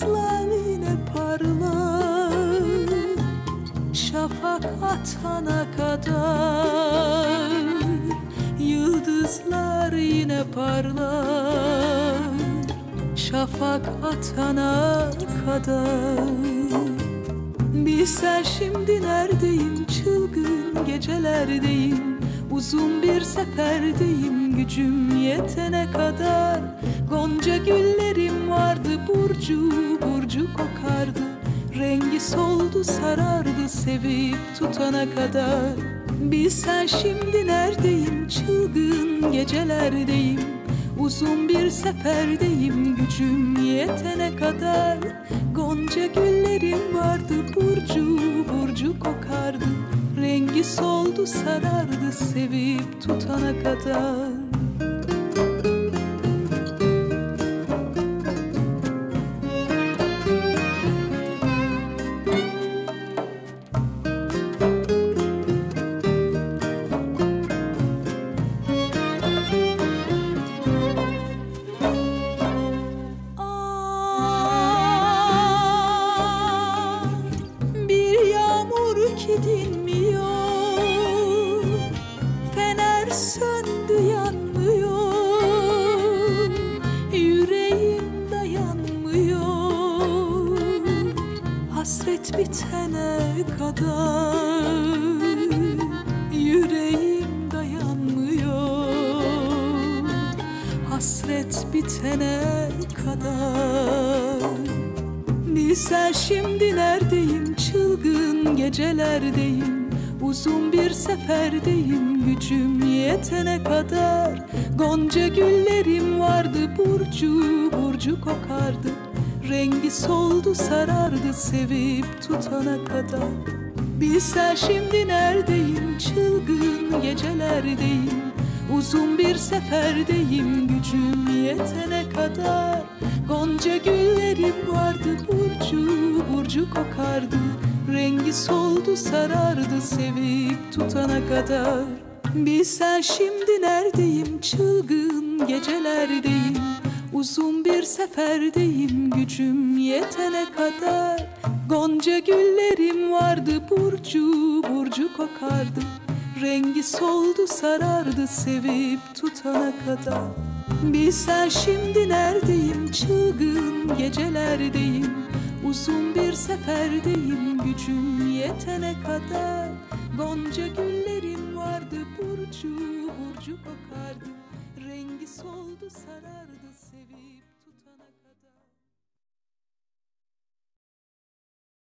Yıldızlar yine parlar, şafak atana kadar. Yıldızlar yine parlar, şafak atana kadar. Bilsen şimdi neredeyim, çılgın gecelerdeyim, uzun bir seferdeyim, gücüm yetene kadar. Gonca güllerim vardı, burcu burcu kokardı, rengi soldu sarardı sevip tutana kadar. Bilsen şimdi neredeyim, çılgın gecelerdeyim, uzun bir seferdeyim, gücüm yetene kadar. Gonca güllerim vardı, burcu burcu kokardı, rengi soldu sarardı sevip tutana kadar. Ki dinmiyor, fener söndü yanmıyor, yüreğim dayanmıyor, hasret bitene kadar. Yüreğim dayanmıyor, hasret bitene kadar. Bilsen şimdi neredeyim, çılgın gecelerdeyim, uzun bir seferdeyim, gücüm yetene kadar. Gonca güllerim vardı, burcu burcu kokardı, rengi soldu sarardı sevip tutana kadar. Bilsen şimdi neredeyim, çılgın gecelerdeyim, uzun bir seferdeyim, gücüm yetene kadar. Gonca güllerim vardı, burcu burcu kokardı, rengi soldu sarardı sevip tutana kadar. Bilsen şimdi neredeyim, çılgın gecelerdeyim, uzun bir seferdeyim, gücüm yetene kadar. Gonca güllerim vardı, burcu burcu kokardı, rengi soldu sarardı sevip tutana kadar. Bilsen şimdi neredeyim, çılgın gecelerdeyim, uzun bir seferdeyim, gücüm yetene kadar. Gonca güllerim vardı, burcu burcu kokardı, rengi soldu sarardı